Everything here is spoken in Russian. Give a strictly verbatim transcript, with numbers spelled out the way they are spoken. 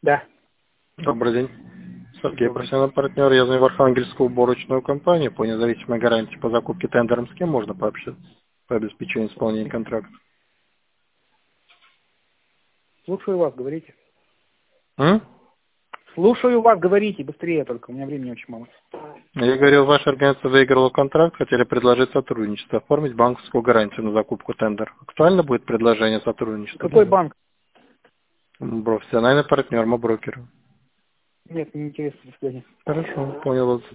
Да. Добрый день. Сергей, профессиональный партнер. Я звоню в Архангельскую уборочную компанию по независимой гарантии по закупке тендером. С кем можно пообщаться по обеспечению исполнения контракта? Слушаю вас, говорите. М? Слушаю вас, говорите, быстрее только, у меня времени очень мало. Я говорил, ваша организация выиграла контракт, хотели предложить сотрудничество, оформить банковскую гарантию на закупку тендера. Актуально будет предложение сотрудничества? Какой банк? Профессиональный партнер, мы брокеры. Нет, не интересно, до свидания. Хорошо, понял вас.